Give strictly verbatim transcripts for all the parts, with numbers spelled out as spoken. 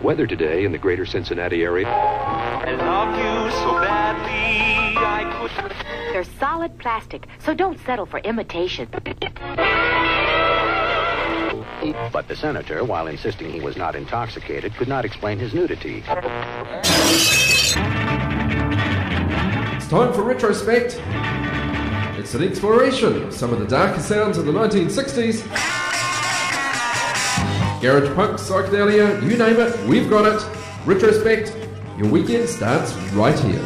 Weather today in the greater Cincinnati area. I love you so badly, I could... They're solid plastic, so don't settle for imitation. But the senator, while insisting he was not intoxicated, could not explain his nudity. It's time for Retrospect. It's an exploration of some of the darker sounds of the nineteen sixties. Garage punk, psychedelia, you name it, we've got it. Retrospect, your weekend starts right here.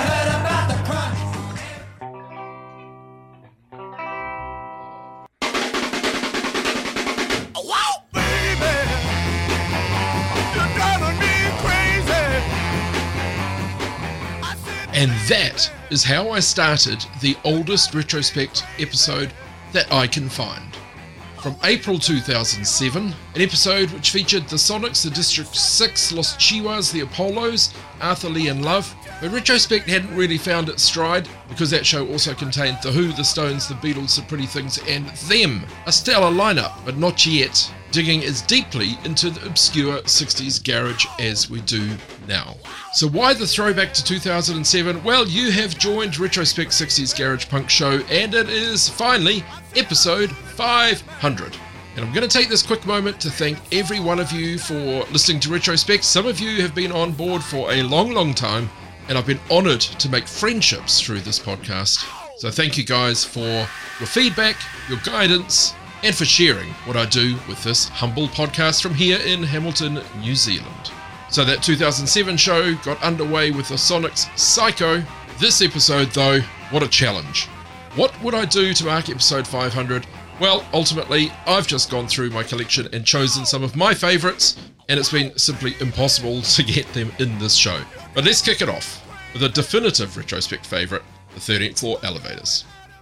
And that is how I started the oldest Retrospect episode that I can find. From April two thousand seven, an episode which featured the Sonics, the District six, Los Chihuas, the Apollos, Arthur Lee and Love. But Retrospect hadn't really found its stride because that show also contained The Who, The Stones, The Beatles, The Pretty Things and Them. A stellar lineup, but not yet digging as deeply into the obscure sixties garage as we do now. So why the throwback to two thousand seven? Well, you have joined Retrospect sixties Garage Punk Show, and it is finally episode five hundred. And I'm going to take this quick moment to thank every one of you for listening to Retrospect. Some of you have been on board for a long, long time, and I've been honoured to make friendships through this podcast. So thank you guys for your feedback, your guidance, and for sharing what I do with this humble podcast from here in Hamilton, New Zealand. So that two thousand seven show got underway with the Sonics' Psycho. This episode, though, what a challenge. What would I do to mark episode five hundred? Well, ultimately, I've just gone through my collection and chosen some of my favourites, and it's been simply impossible to get them in this show. But let's kick it off with a definitive Retrospect favourite, the thirteenth Floor Elevators.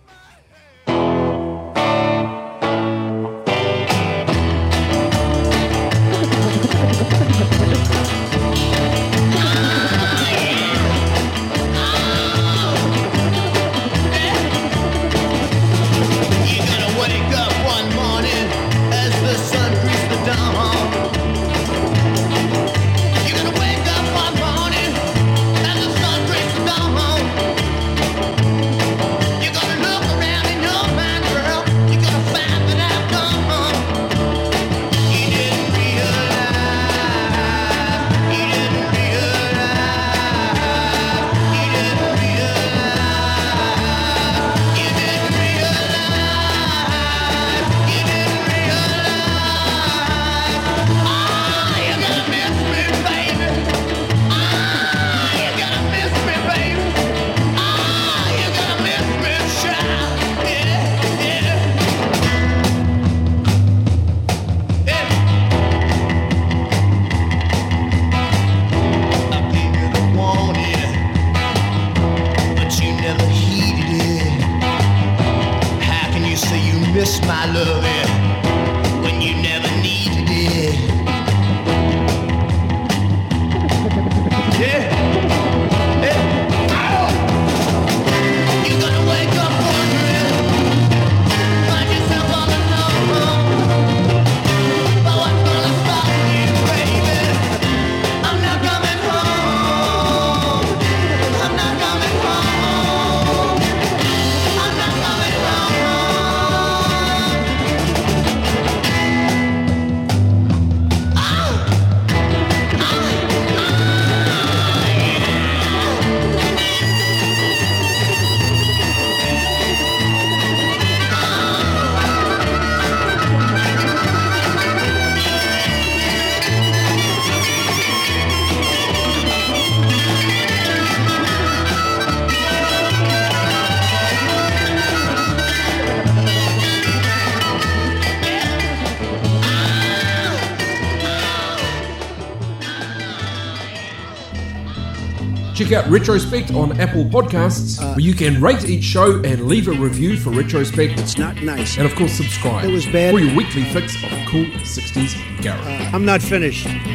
Check out Retrospect on Apple Podcasts, uh, where you can rate each show and leave a review for Retrospect. It's not nice. And of course, subscribe. It was bad. For your weekly fix of cool sixties garage. Uh, I'm not finished. I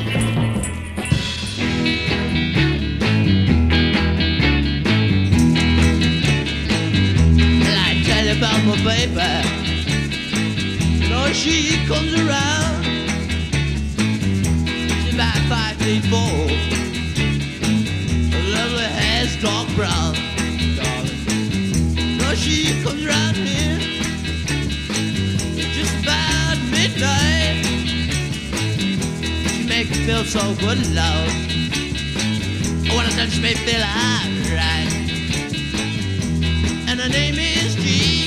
tell you about my baby. So she comes around. She about five feet four. Lovely hair's dark brown, darling. No, she comes round here just about midnight. She makes me feel so good, love. I wanna touch me feel alright. And her name is G.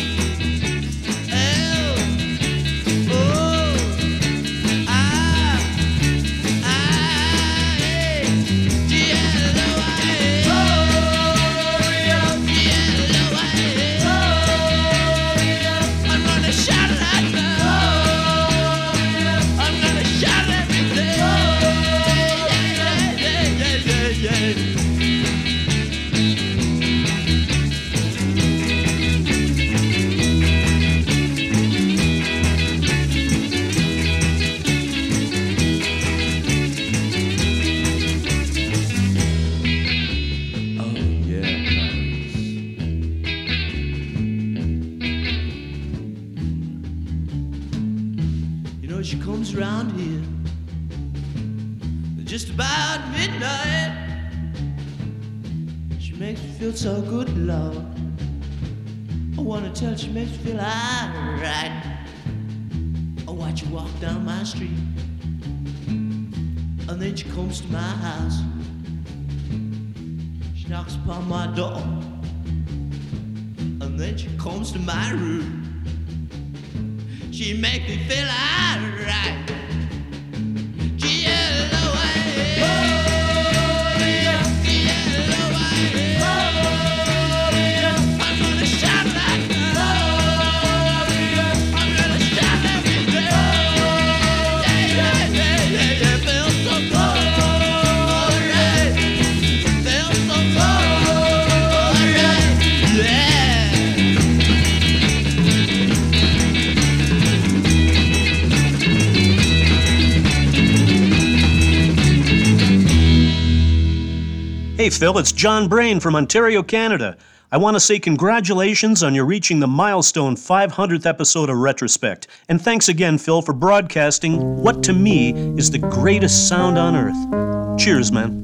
L. O. I. I. G. L. O. I. G. L. O. I. I'm gonna shout it out now. I'm gonna shout everything. Yeah, yeah, yeah, yeah, yeah. She comes around here just about midnight. She makes me feel so good, Lord. I wanna tell her she makes me feel alright. I watch her walk down my street, and then she comes to my house. She knocks upon my door, and then she comes to my room. She make me feel alright. G L O I. G L O I. I'm gonna shout like that. I'm gonna shout everything. Yeah, yeah, yeah, yeah, yeah. Feels so good. Alright. Feels so good. Alright. Yeah. Hey Phil, it's John Brain from Ontario, Canada. I want to say congratulations on your reaching the milestone five hundredth episode of Retrospect. And thanks again, Phil, for broadcasting what to me is the greatest sound on earth. Cheers, man.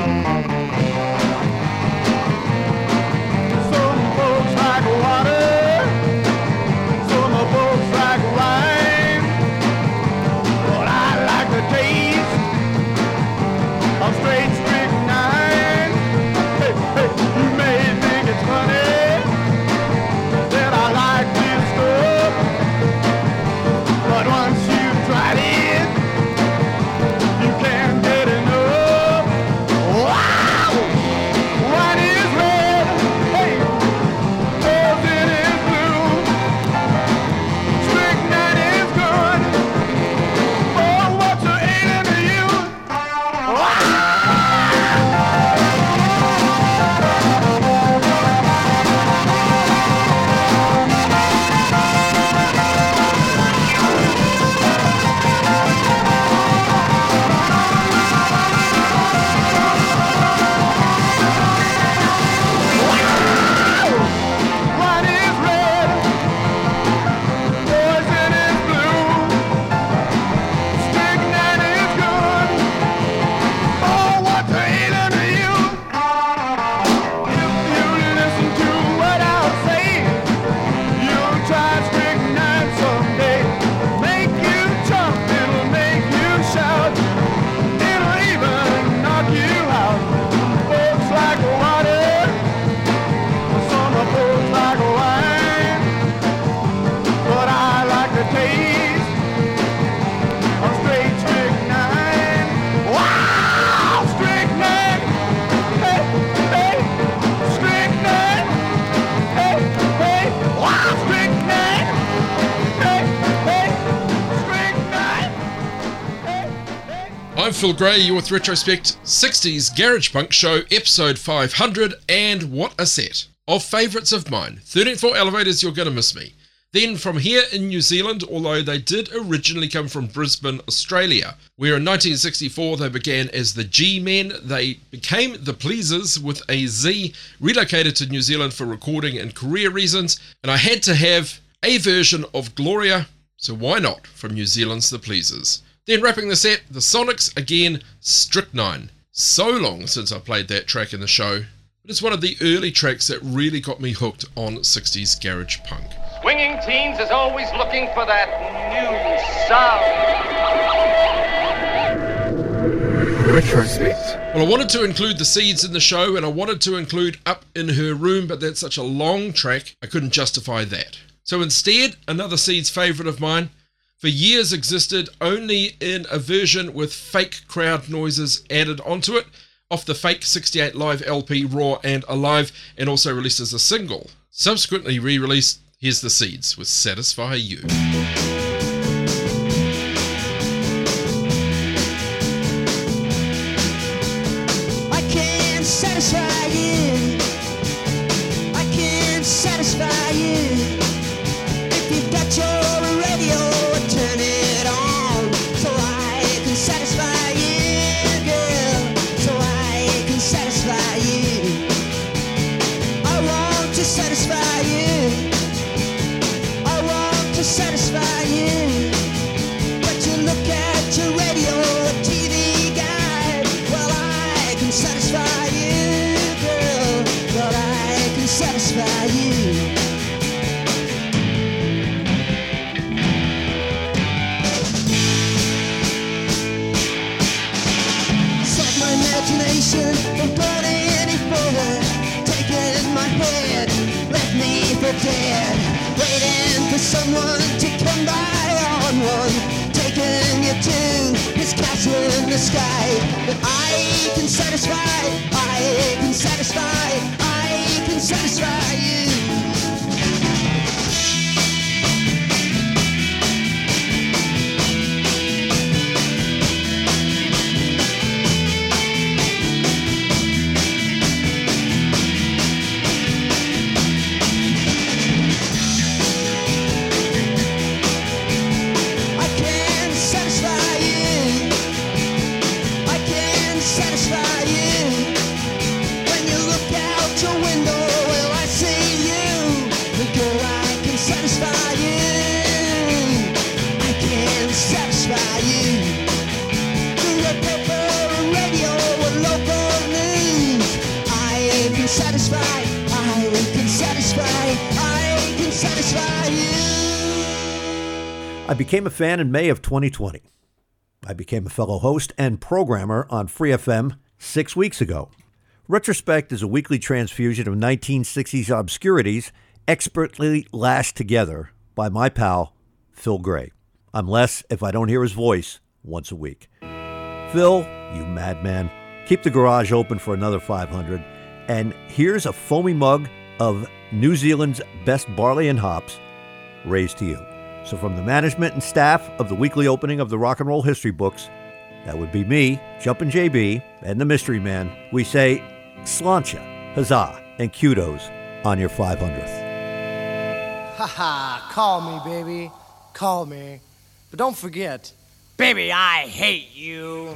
I'm Phil Gray, you're with Retrospect sixties Garage Punk Show, episode five hundred, and what a set of favourites of mine. thirteen four Elevators, You're Gonna Miss Me. Then from here in New Zealand, although they did originally come from Brisbane, Australia, where in nineteen sixty-four they began as the G-Men. They became the Pleasers with a Z, relocated to New Zealand for recording and career reasons, and I had to have a version of Gloria, so why not from New Zealand's The Pleasers. Then wrapping the set, the Sonics again, Strychnine. So long since I played that track in the show, but it's one of the early tracks that really got me hooked on sixties garage punk. Swinging Teens is always looking for that new sound. Retrospect. Well, I wanted to include the Seeds in the show, and I wanted to include Up in Her Room, but that's such a long track, I couldn't justify that. So instead, another Seeds favourite of mine, for years existed only in a version with fake crowd noises added onto it, off the fake sixty-eight Live L P Raw and Alive, and also released as a single. Subsequently re-released, here's the Seeds with Satisfy You. I can't satisfy you. I can't satisfy you. If you've got your radio, turn it on so I can satisfy you, girl. So I can satisfy you. I want to satisfy you. I want to satisfy you. But you look at your radio or T V guide. Well, I can satisfy you, girl. But I can satisfy you. Set my imagination from going any further. Taking my head, left me for dead. Waiting for someone to come by on one. Taking you to his castle in the sky. But I can satisfy, I can satisfy, I can satisfy you. I can satisfy you. I can satisfy you. When you look out your window, well, I see you. But girl, I can satisfy you. I can satisfy you. Through the paper, radio, or local news, I can satisfy, I can satisfy, I can satisfy you. I became a fan in May of twenty twenty. I became a fellow host and programmer on Free F M six weeks ago. Retrospect is a weekly transfusion of nineteen sixties obscurities expertly lashed together by my pal, Phil Gray. I'm less if I don't hear his voice once a week. Phil, you madman, keep the garage open for another five hundred, and here's a foamy mug of New Zealand's best barley and hops raised to you. So from the management and staff of the weekly opening of the Rock and Roll History books, that would be me, Jumpin' J B, and the Mystery Man, we say sláinte, huzzah, and kudos on your five hundredth. Haha, call me, baby. Call me. But don't forget, baby, I hate you.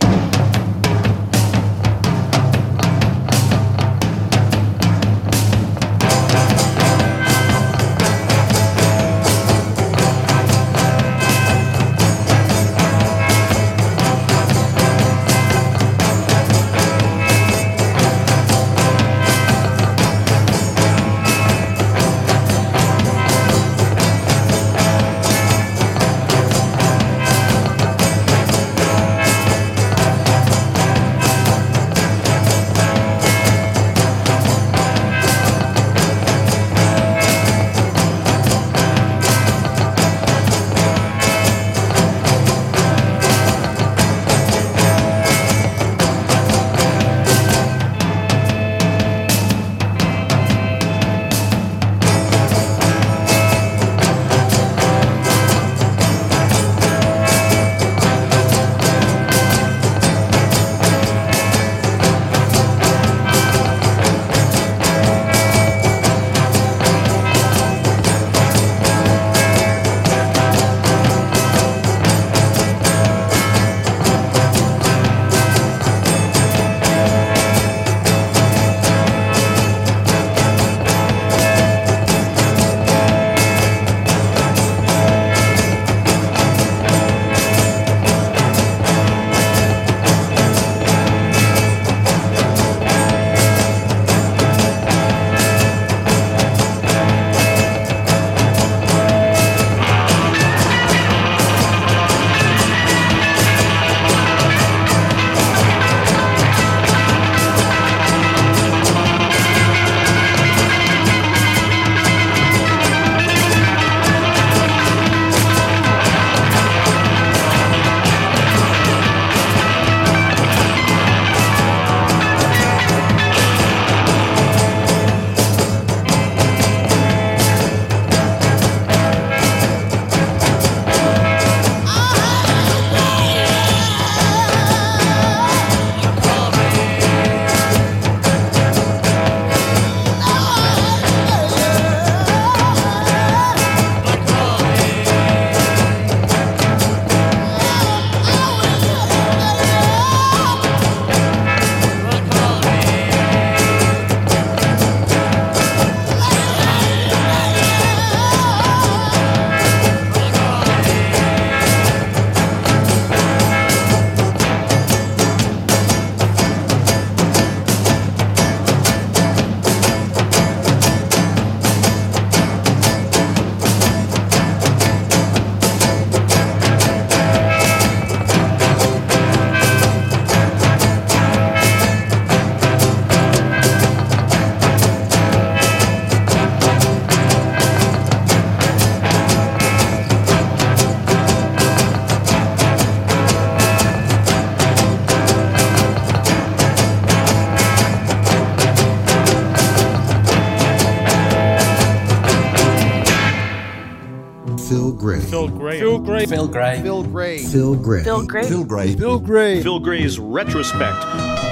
Phil Gray. Phil Gray. Phil Gray. Phil Gray. Phil Gray. Phil Gray. Phil Gray. Phil Gray. Phil Gray's Retrospect.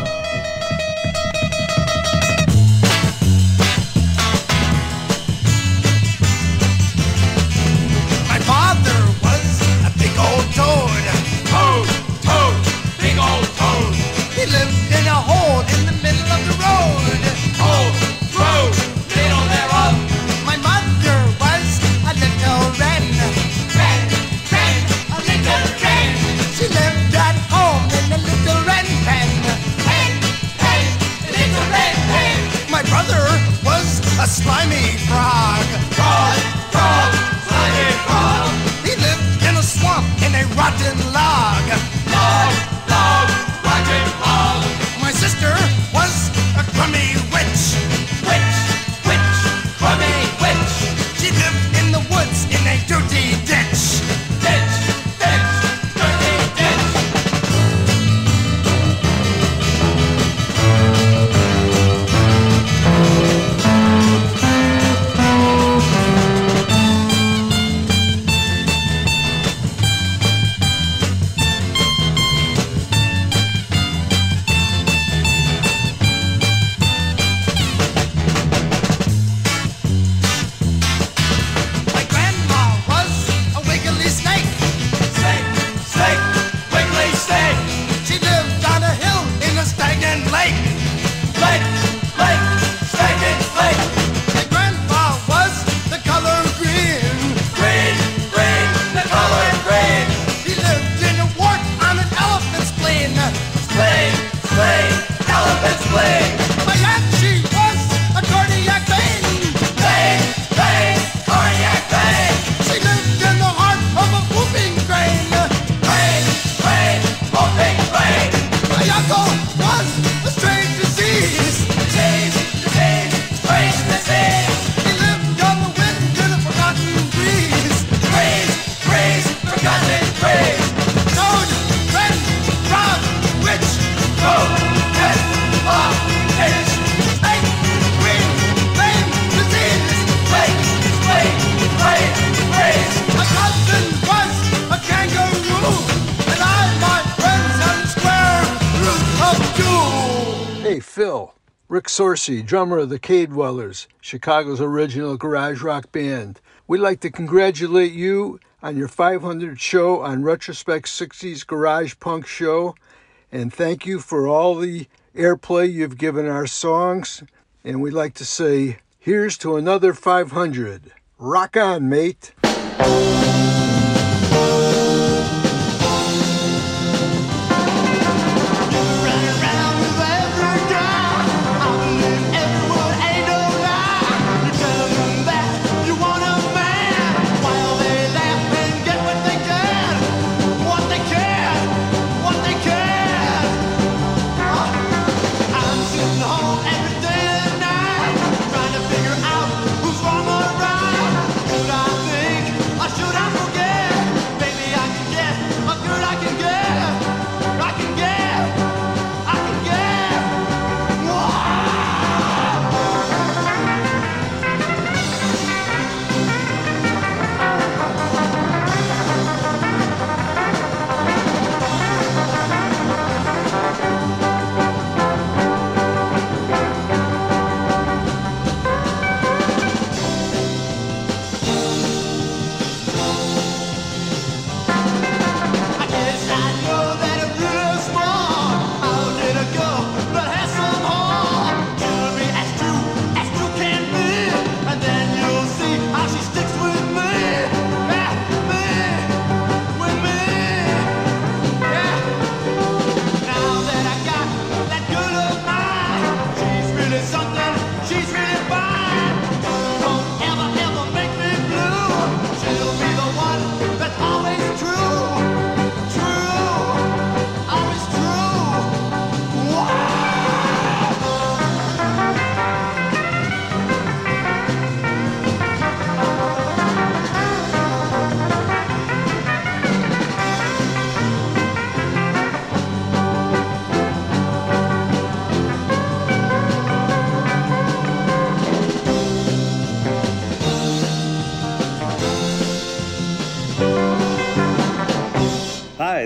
My father was a big old toad. Toad, toad, big old toad. He lived in a hole in the middle of the road. Hole, road, middle thereof. My mother was a little wren. Wren, wren, a little wren. She lived at home in a little wren pen. Pen, pen, a little wren pen. My brother was a slimy frog. Frog, frog, slimy frog. He lived in a swamp in a rotten log. Log, log, rotten log. My sister was a crummy witch. Witch, witch, crummy witch. She lived in the woods in a dirty ditch. Ditch, ditch, dirty ditch. My grandma was a wiggly snake. Snake, snake, wiggly snake. She lived on a hill in a stagnant lake. Lake, lake, stagnant lake. My grandpa was the color green. Green, green, the color green. He lived in a wart on an elephant spleen. Spleen, spleen, elephant spleen. My aunt, she was a cardiac vein. Vein, vein, cardiac vein. She lived in the heart of a whooping crane. Crane, crane, whooping crane. My uncle was a strange disease. Disease, disease, strange disease. He lived on the wind in a forgotten breeze. Breeze, breeze, forgotten breeze. Toad, wren, frog, witch, toad, wren, frog, witch, snake, green, vein, disease. Snake, snake, rain, breeze. My cousin was a kangaroo, and I, my friends, had a square root of two. Hey, Phil. Rick Sorcy, drummer of the Cave Dwellers, Chicago's original garage rock band. We'd like to congratulate you on your five hundredth show on Retrospect sixties Garage Punk Show, and thank you for all the airplay you've given our songs. And we'd like to say, here's to another five hundred. Rock on, mate. Should I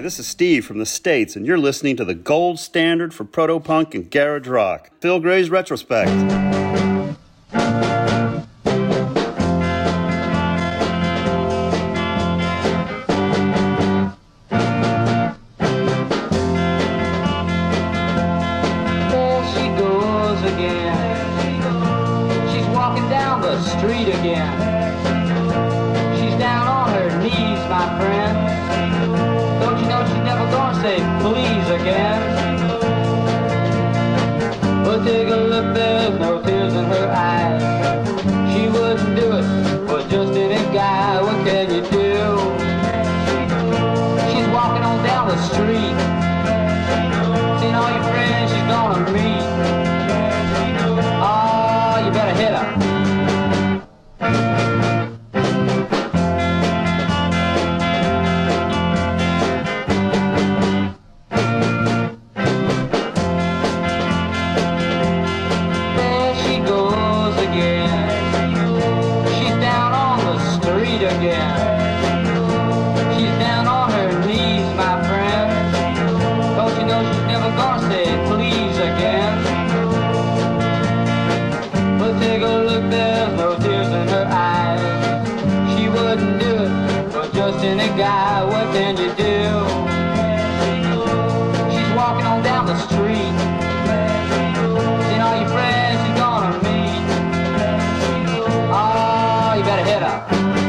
this is Steve from the States, and you're listening to the gold standard for proto-punk and garage rock, Phil Gray's Retrospect. There she goes again. She's walking down the street again. She's down on her knees, my friend. Don't you know she's never gonna say please again? But take a look, there's no tears in her eyes. She wouldn't do it for just any guy. What can you do? She's walking on down the street, seeing all your friends she's gonna meet. Oh, you better hit her. Guy, what can you do? She's walking on down the street, seeing all your friends she's gonna meet. Oh, you better hit her.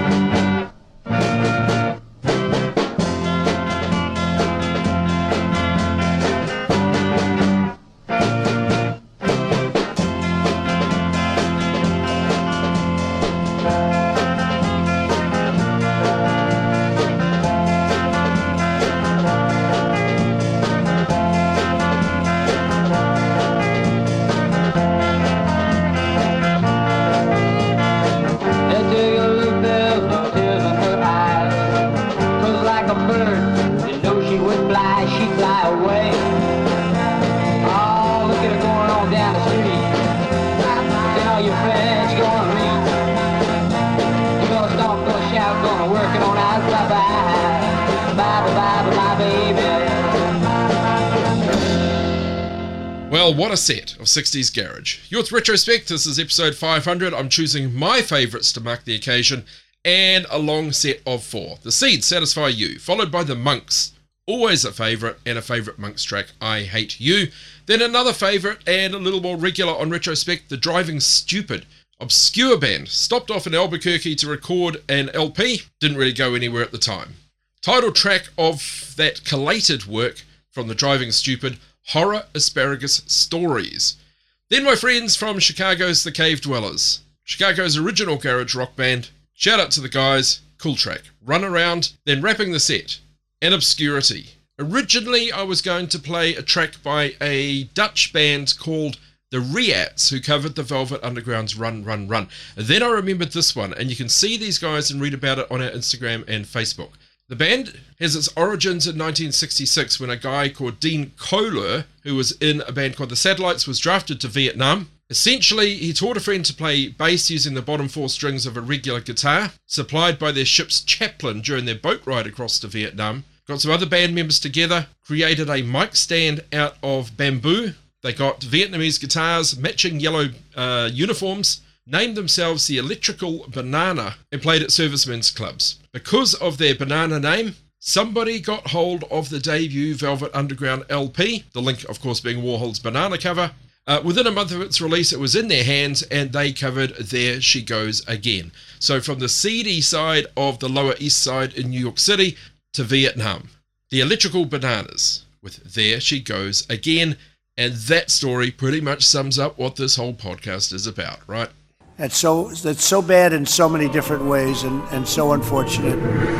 Well, what a set of sixties garage. You're with Retrospect, this is episode five hundred. I'm choosing my favourites to mark the occasion, and a long set of four. The Seeds, Satisfy You, followed by The Monks, always a favourite, and a favourite Monks track, I Hate You. Then another favourite, and a little more regular on Retrospect, The Driving Stupid, obscure band, stopped off in Albuquerque to record an L P, didn't really go anywhere at the time. Title track of that collated work from The Driving Stupid, Horror Asparagus Stories. Then my friends from Chicago's The Cave Dwellers, Chicago's original garage rock band. Shout out to the guys, cool track, Run Around, then wrapping the set, An Obscurity. Originally I was going to play a track by a Dutch band called The Reats, who covered the Velvet Underground's Run, Run, Run. And then I remembered this one, and you can see these guys and read about it on our Instagram and Facebook. The band has its origins in nineteen sixty-six when a guy called Dean Kohler, who was in a band called The Satellites, was drafted to Vietnam. Essentially, he taught a friend to play bass using the bottom four strings of a regular guitar, supplied by their ship's chaplain during their boat ride across to Vietnam. Got some other band members together, created a mic stand out of bamboo. They got Vietnamese guitars, matching yellow uh, uniforms, named themselves the Electrical Banana, and played at servicemen's clubs. Because of their banana name, somebody got hold of the debut Velvet Underground L P, the link of course being Warhol's Banana cover. Uh, within a month of its release, it was in their hands, and they covered There She Goes Again. So from the seedy side of the Lower East Side in New York City to Vietnam, the Electrical Bananas with There She Goes Again. And that story pretty much sums up what this whole podcast is about, right? That's so that's so bad in so many different ways, and, and so unfortunate.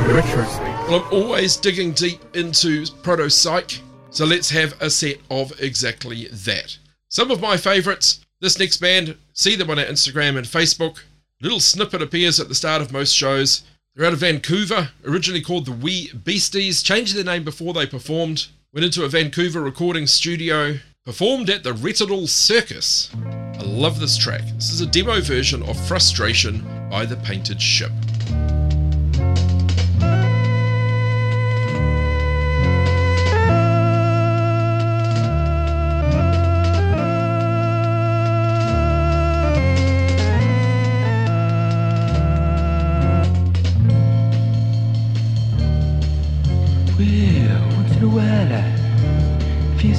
Well, I'm always digging deep into proto-psych, so let's have a set of exactly that. Some of my favourites, this next band, see them on our Instagram and Facebook. A little snippet appears at the start of most shows. They're out of Vancouver, originally called the Wee Beasties, changed their name before they performed, went into a Vancouver recording studio, performed at the Retadal Circus. I love this track. This is a demo version of Frustration by The Painted Ship.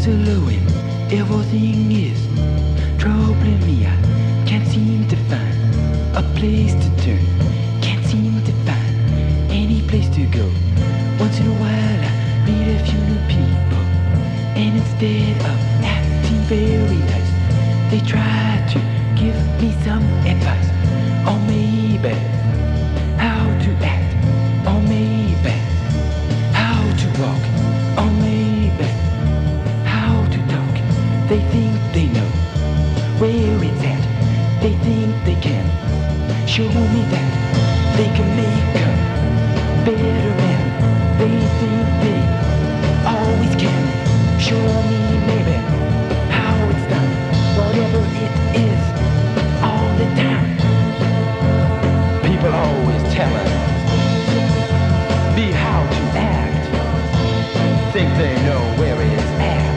slowing, everything is troubling me. I can't seem to find a place to turn, can't seem to find any place to go. Once in a while I meet a few new people, and instead of acting very nice, they try to give me some advice, or maybe how to act, or maybe how to walk, or maybe how to talk. They think they know where it's at, they think they can show me that they can make a better man. They think they always can show me maybe how it's done, whatever it is, all the time. People always telling me how to act, think they know where it's at.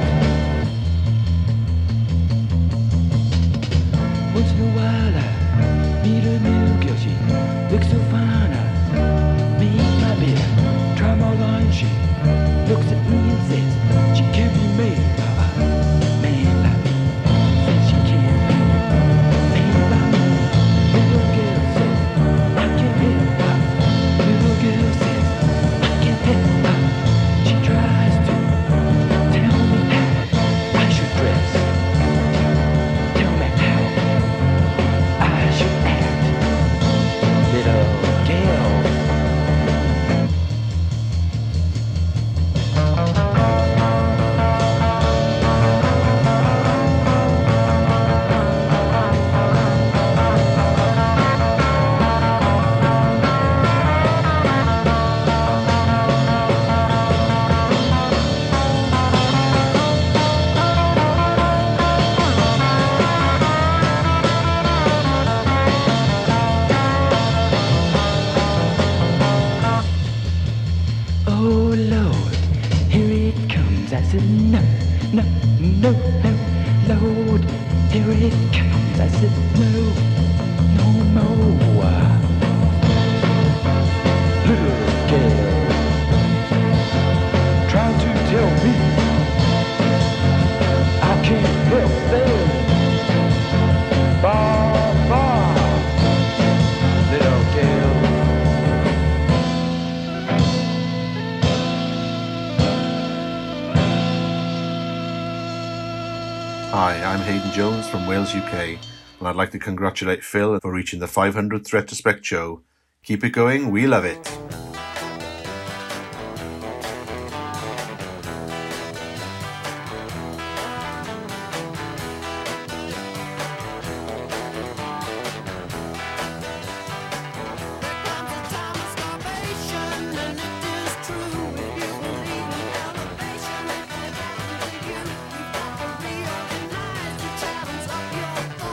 Once in a while I meet a new girl, she looks so fine, I make my bed, try my line, she looks at me and says she can't be made by a man like me, says she can't be made by me. Little girl says I can't help her, little girl says I can't help her. She tries to tell me how I should dress, tell me how I should act, little girl. Oh Lord, here it comes. I said no, no, no, no, Lord, here it comes. I said no, no more. Little girl, trying to tell me I can't help them. Bar, bar, little girl. Hi, I'm Hayden Jones from Wales, U K, and I'd like to congratulate Phil for reaching the five hundredth Retrospect show. Keep it going, we love it.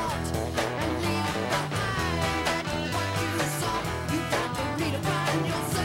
Redefine yourself.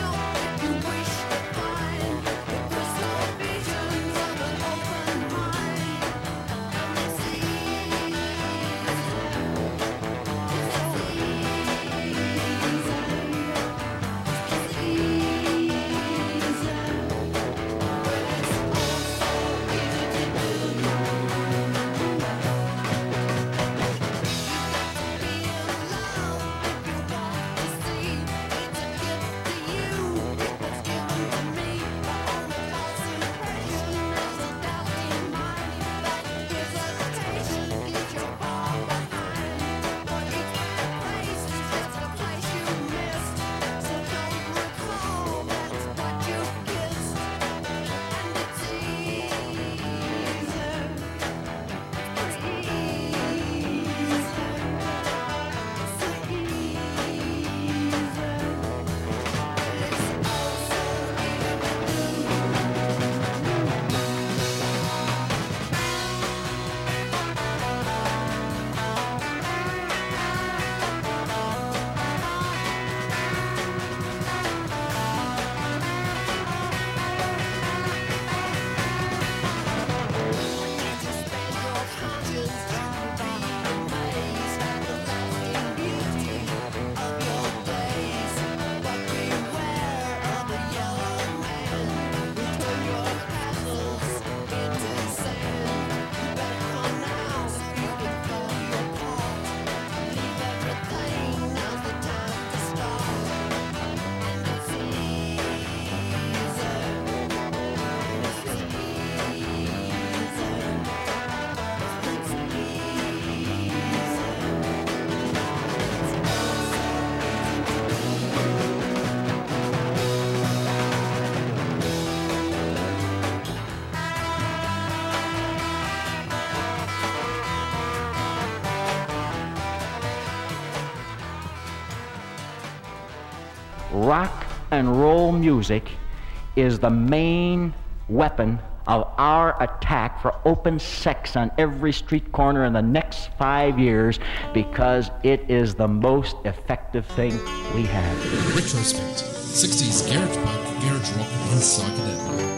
rock and roll music is the main weapon of our attack for open sex on every street corner in the next five years because it is the most effective thing we have. Retrospect. sixties garage punk, garage rock, and psychedelic.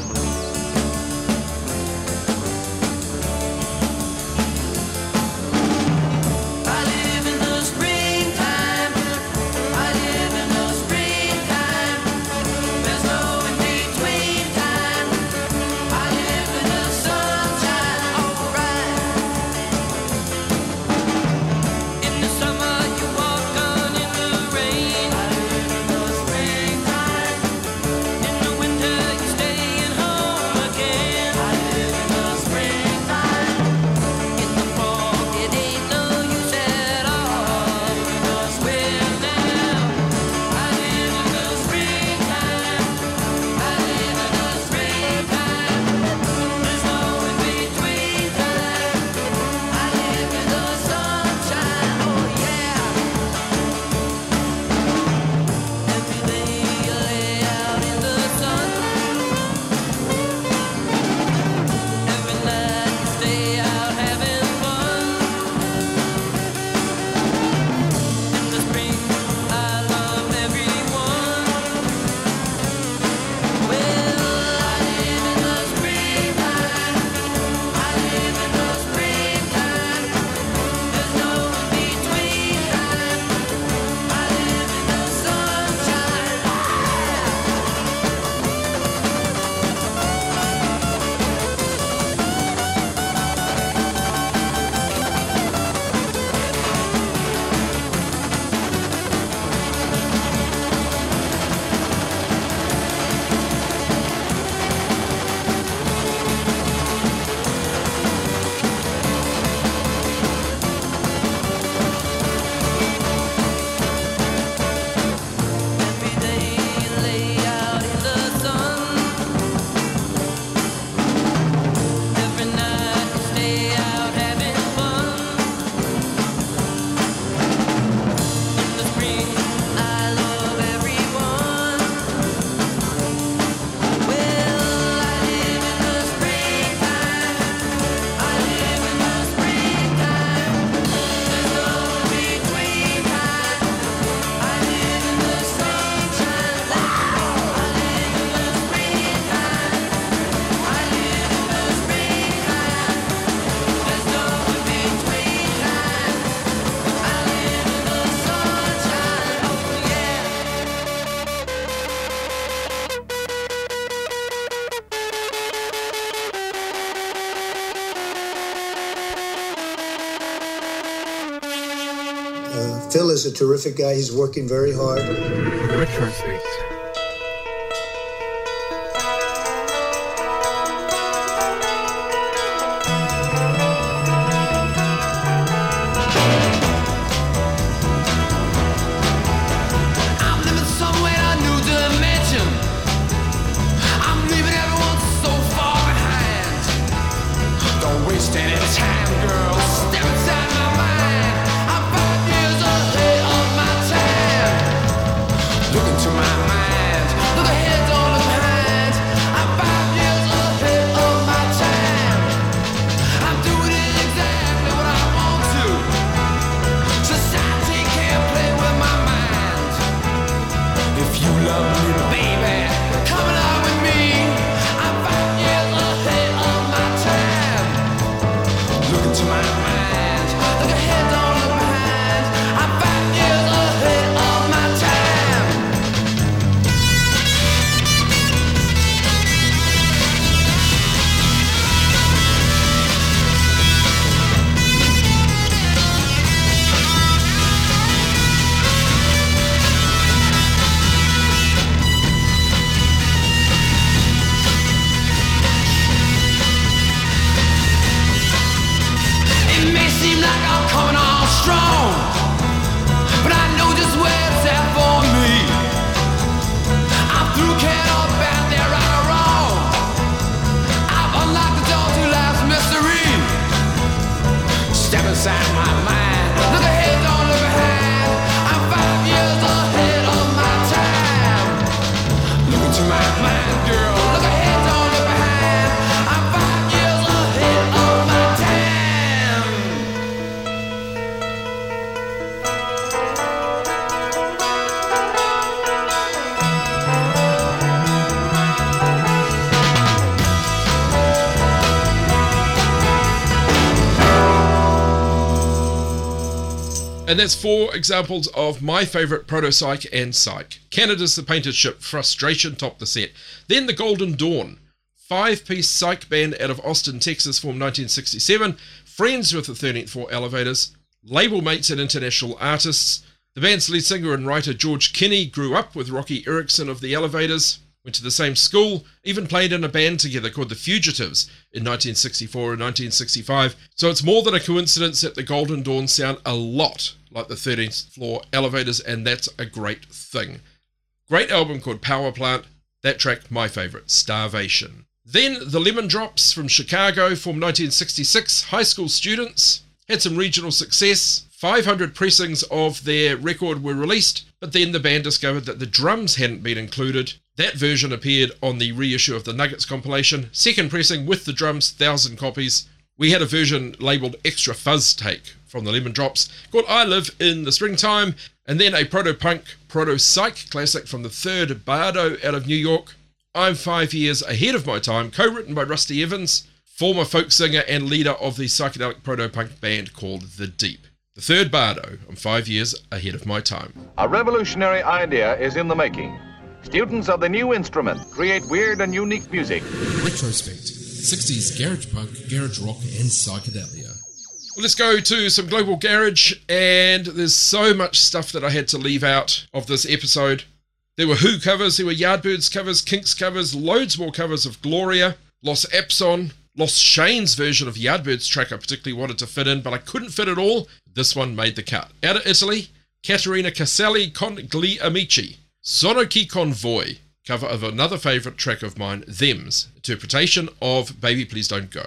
Phil is a terrific guy. He's working very hard. Retrospect. Inside my mind, look ahead, don't look behind. I'm five years ahead of my time. And that's four examples of my favourite Proto-Psych and Psych. Canada's The Painted Ship, Frustration topped the set. Then The Golden Dawn, five-piece psych band out of Austin, Texas, formed nineteen sixty-seven, friends with the thirteenth Floor Elevators, label mates and international artists. The band's lead singer and writer George Kinney grew up with Rocky Erickson of the Elevators, went to the same school, even played in a band together called The Fugitives in nineteen sixty-four and nineteen sixty-five. So it's more than a coincidence that the Golden Dawn sound a lot like the thirteenth Floor Elevators, and that's a great thing. Great album called Power Plant. That track, my favourite, Starvation. Then the Lemon Drops from Chicago, formed nineteen sixty-six, high school students, had some regional success. five hundred pressings of their record were released, but then the band discovered that the drums hadn't been included. That version appeared on the reissue of the Nuggets compilation. Second pressing with the drums, one thousand copies. We had a version labelled Extra Fuzz Take from the Lemon Drops called I Live in the Springtime, and then a proto-punk, proto-psych classic from the Third Bardo out of New York, I'm Five Years Ahead of My Time, co-written by Rusty Evans, former folk singer and leader of the psychedelic proto-punk band called The Deep. The Third Bardo, I'm Five Years Ahead of My Time. A revolutionary idea is in the making. Students of the new instrument create weird and unique music. Retrospect, sixties garage punk, garage rock and psychedelia. Well, let's go to some global garage, and there's so much stuff that I had to leave out of this episode. There were Who covers, there were Yardbirds covers, Kinks covers, loads more covers of Gloria, Los Epson, Lost Shane's version of Yardbirds track I particularly wanted to fit in, but I couldn't fit it all. This one made the cut. Out of Italy, Caterina Caselli con Gli Amici. Sono Chi Convoy, cover of another favourite track of mine, Them's interpretation of Baby Please Don't Go.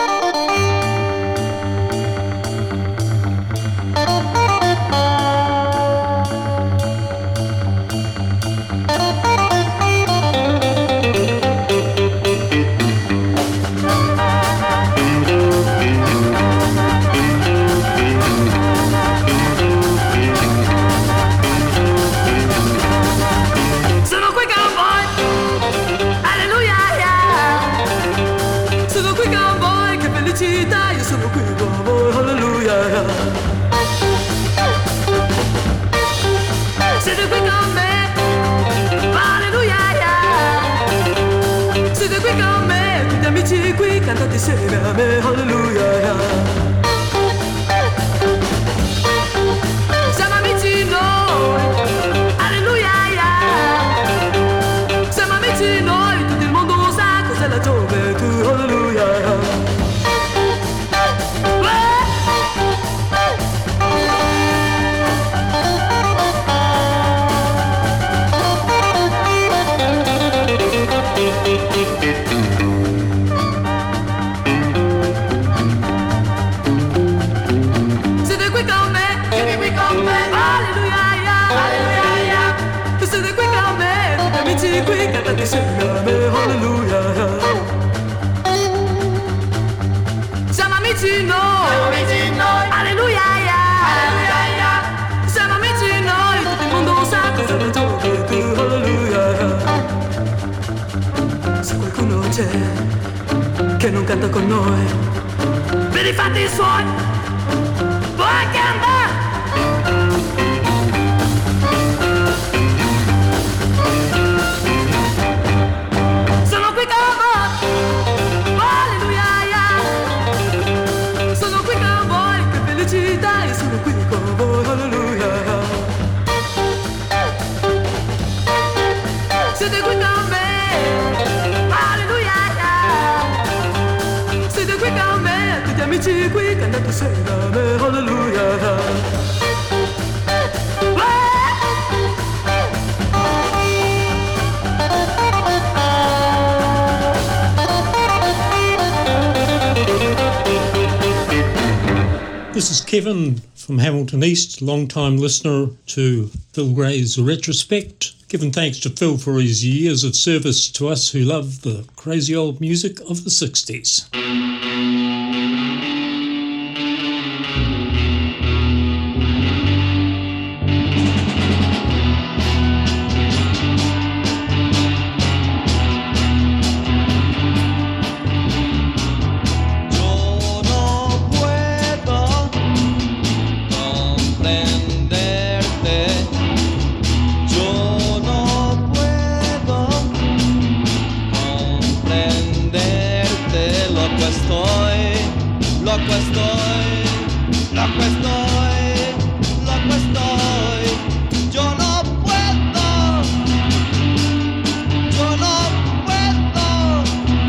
Cantate insieme a me, alleluia. Siamo amici noi, alleluia. Siamo amici noi, tutto il mondo sa cos'è la gioventù, alleluia. Qui cantate insieme a me, alleluia. Siamo amici noi, alleluia. Siamo amici noi, tutto il mondo sa cosa la gioventù, alleluia. Se qualcuno c'è che non canta con noi, per i fatti suoi, puoi cantare. Siete qui con me, alleluia. Siete qui con me, tutti amici qui cantate insieme a me, alleluia. This is Kevin from Hamilton East, long-time listener to Phil Gray's Retrospect. Giving thanks to Phil for his years of service to us who love the crazy old music of the sixties. Yo no puedo comprender loco estoy, loco estoy, loco estoy. Yo no puedo, yo no puedo.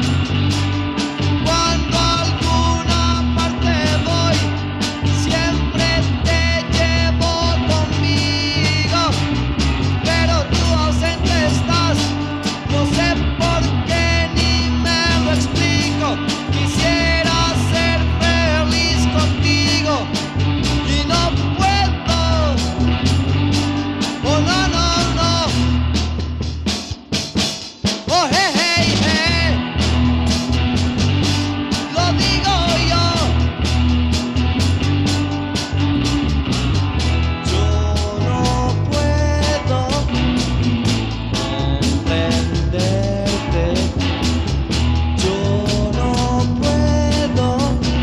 Cuando a alguna parte voy, siempre te llevo conmigo. Pero tú ausente estás, no sé por qué ni me lo explico. Quisiera ser feliz contigo y no puedo. Oh no, no, no. Oh hey, hey, hey. Lo digo yo. Yo no puedo comprenderte. Yo no puedo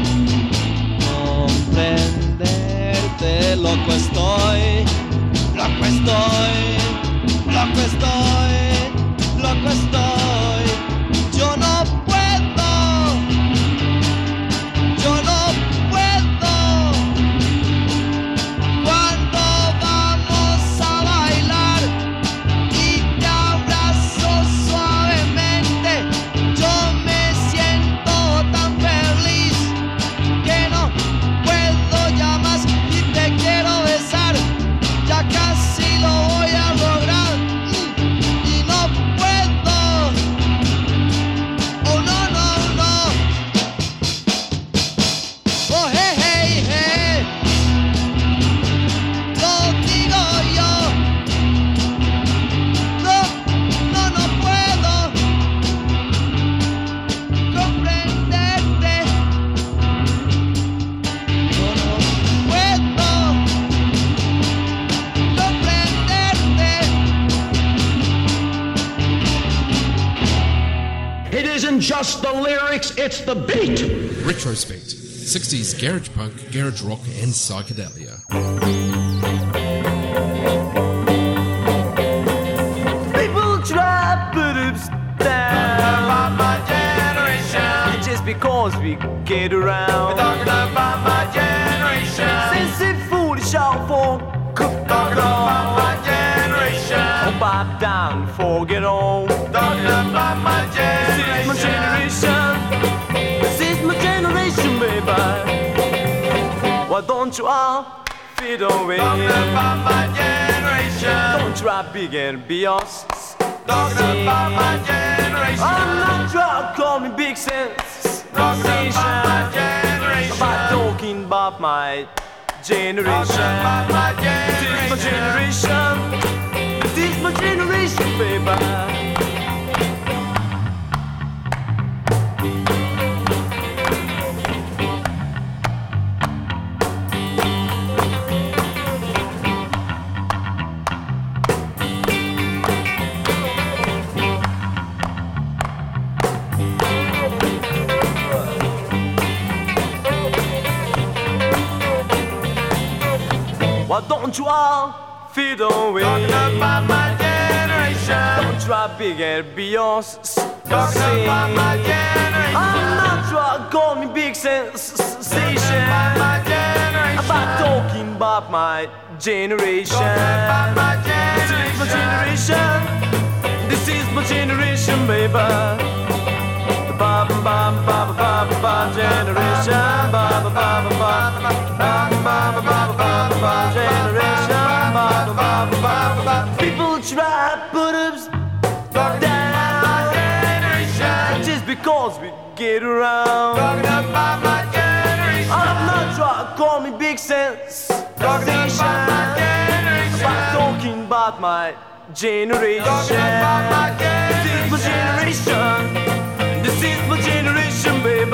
comprenderte. Loco estoy, loco estoy, loco estoy, loco estoy. Yo no puedo, yo no puedo. Cuando vamos a bailar y te abrazo suavemente, yo me siento tan feliz que no puedo ya más y te quiero besar. Ya casi lo voy a lograr mm, y no puedo. Oh no, no, no. Oh hey, hey, hey. Lo digo yo. No, no, no puedo comprenderte. Yo no puedo comprenderte. It isn't just the lyrics, it's the beat. Retrospect, sixties garage punk, garage rock and psychedelia. People try put ups down about my generation. Just because we get around. We're talking about my generation. Since it's foolish out for cook talking about my generation. Oh, back down, forget on. Talking about my generation. This is my generation. This is my generation, baby. Why don't you all fade away? Talking about my generation. Don't try big and be us. Talking about my generation. I'm not trying to call me big sense. Talking about my generation. About talking about my generation. Talking about my generation. This is my generation. This is my generation, baby. Why don't you all fade away? Talking about my generation. Don't try big and be yours. Talking about my generation. I'm not trying to call me big sensation. Talking about my generation. About talking about my generation. Talking about my generation. This is my generation. This is my generation, baby. The ba ba ba ba ba ba ba generation. Ba ba ba ba ba ba ba ba ba ba generation. Ba ba ba ba ba. People try put ups down just because we get around. Talking about my generation. I'm not trying to call me big sense. Talking about my generation. I'm talking about my generation. Talking about my generation. This is my generation. This is my generation, baby.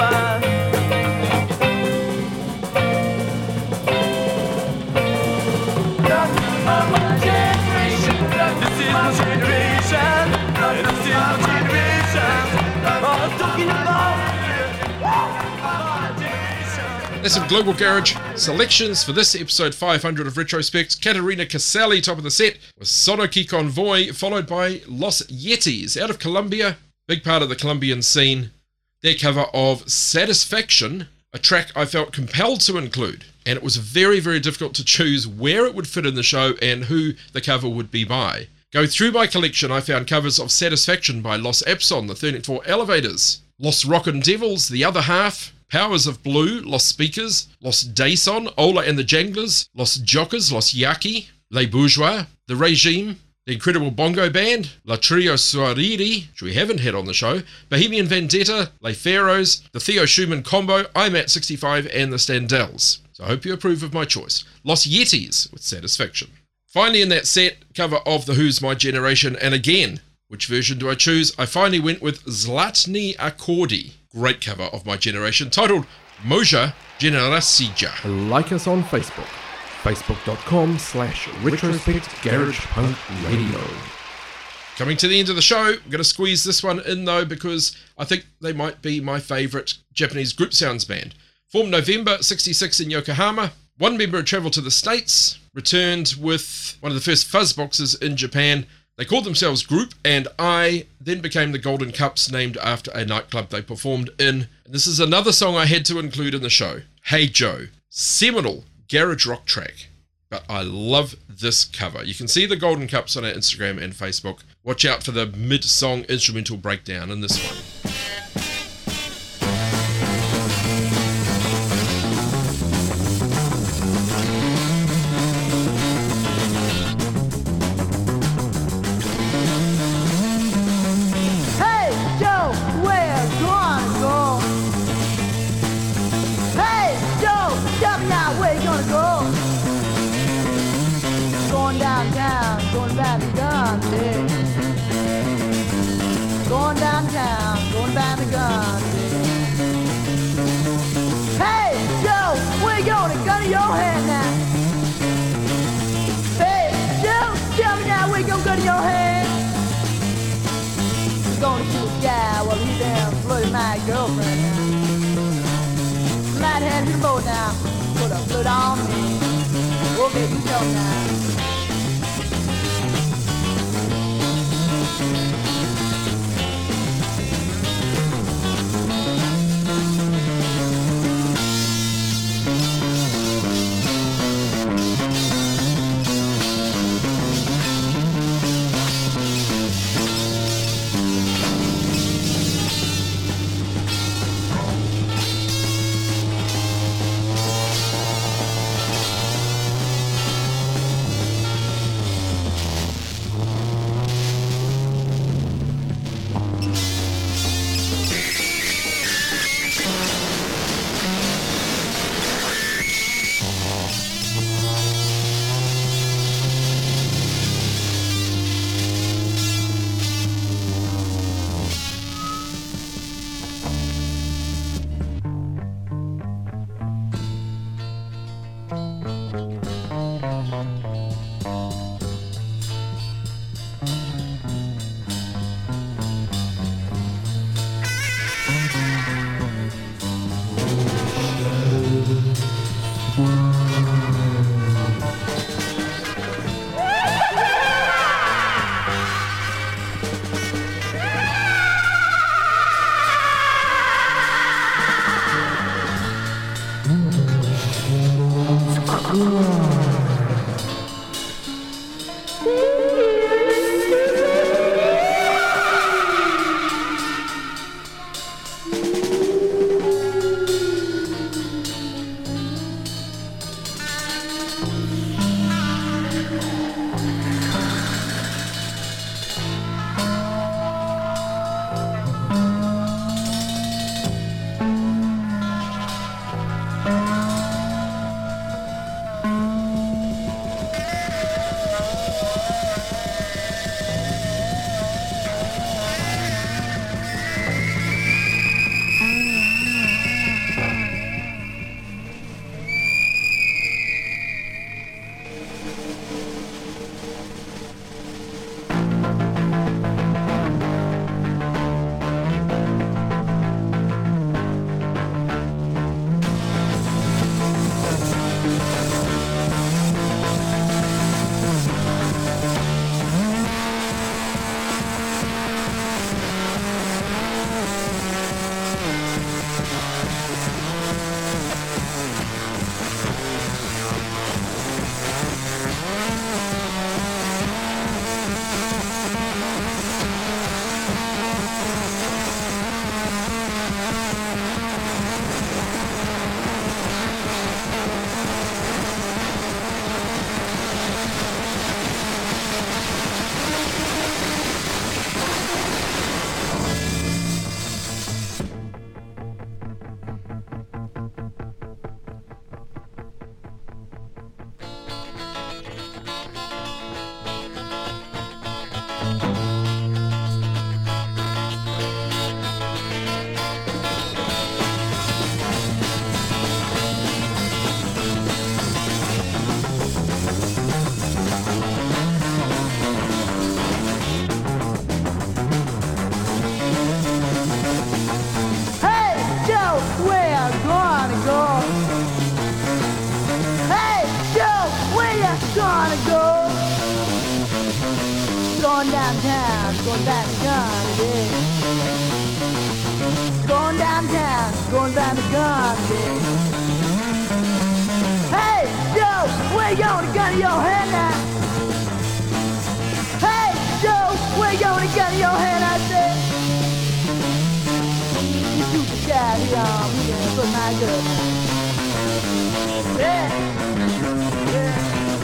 About my generation. This is my generation. This is my generation. I'm talking about my generation. That's some Global Garage selections for this episode five hundred of Retrospect. Katerina Casali, top of the set, with Sonoki Convoy, followed by Los Yetis, out of Colombia, big part of the Colombian scene. Their cover of Satisfaction, a track I felt compelled to include, and it was very, very difficult to choose where it would fit in the show and who the cover would be by. Going through my collection, I found covers of Satisfaction by Los Epson, the thirty-four Elevators, Los Rockin' Devils, The Other Half, Powers of Blue, Los Speakers, Los Dason, Ola and the Janglers, Los Jockers, Los Yaki, Les Bourgeois, The Regime, The Incredible Bongo Band, La Trio Suariri, which we haven't had on the show, Bohemian Vendetta, Les Pharaohs, The Theo Schumann Combo, I'm at sixty-five, and The Standells. So I hope you approve of my choice. Los Yetis with Satisfaction. Finally in that set, cover of The Who's My Generation, and again, which version do I choose? I finally went with Zlatni Accordi. Great cover of My Generation, titled Moja Generacija. Like us on Facebook, facebook.com slash retrospect garage punk radio. Coming to the end of the show, I'm going to squeeze this one in though, because I think they might be my favourite Japanese group sounds band. Formed November sixty-six in Yokohama, one member had travelled to the States, returned with one of the first fuzz boxes in Japan. They called themselves Group, and I then became the Golden Cups, named after a nightclub they performed in. And this is another song I had to include in the show. Hey Joe, seminal garage rock track, but I love this cover. You can see the Golden Cups on our Instagram and Facebook. Watch out for the mid-song instrumental breakdown in this one. Going downtown, going by the gun. Hey, Joe, where you going? A gun in your hand now. Hey, Joe, tell me now where you going, gun in your hand. He's going to shoot a guy while he's down flirting my girlfriend now. Might hand him the boat now, put a foot on me. Okay, you tell me now. going down the gun, yeah. Going downtown, going down the gun, yeah. Hey, Joe, where you going? The gun in your hand now. Hey, Joe, where you going? The gun in your hand, I said. You shoot the guy here, um, he didn't put my gun. Yeah, yeah.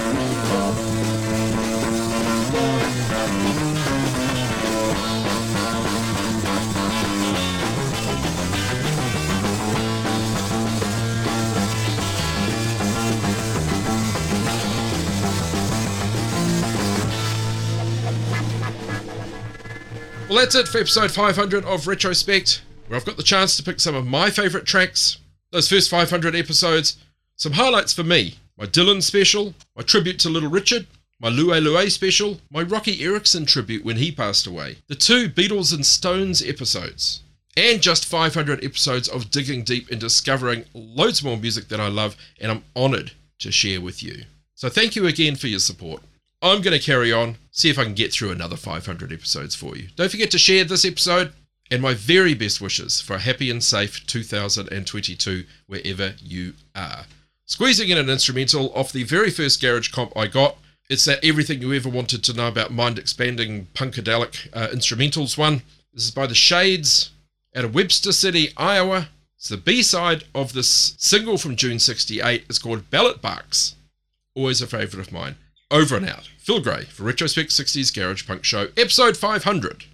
Well, that's it for episode five hundred of Retrospect, where I've got the chance to pick some of my favourite tracks, those first five hundred episodes, some highlights for me, my Dylan special, my tribute to Little Richard, my Lue Lue special, my Rocky Erickson tribute when he passed away, the two Beatles and Stones episodes, and just five hundred episodes of digging deep and discovering loads more music that I love and I'm honoured to share with you. So thank you again for your support. I'm going to carry on, see if I can get through another five hundred episodes for you. Don't forget to share this episode, and my very best wishes for a happy and safe two thousand twenty-two wherever you are. Squeezing in an instrumental off the very first garage comp I got. It's that everything you ever wanted to know about mind-expanding punkadelic uh, instrumentals one. This is by The Shades out of Webster City, Iowa. It's the B-side of this single from June sixty-eight. It's called Ballot Box. Always a favourite of mine. Over and out. Phil Gray for Retrospect sixties Garage Punk Show, episode five hundred.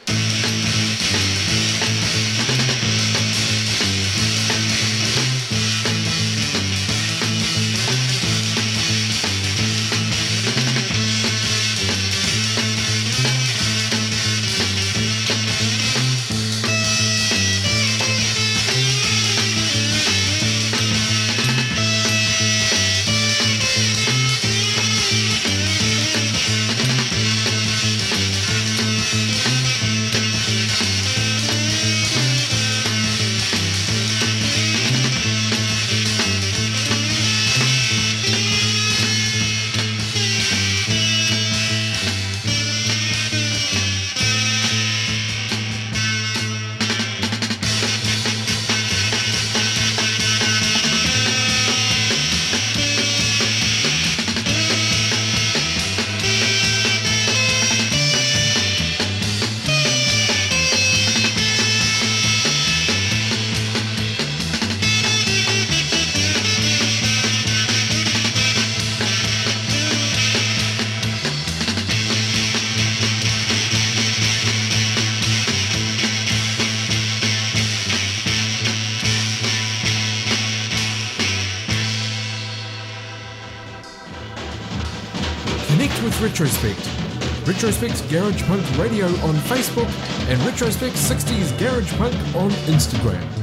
Retrospect. Retrospect Garage Punk Radio on Facebook and Retrospect sixties Garage Punk on Instagram.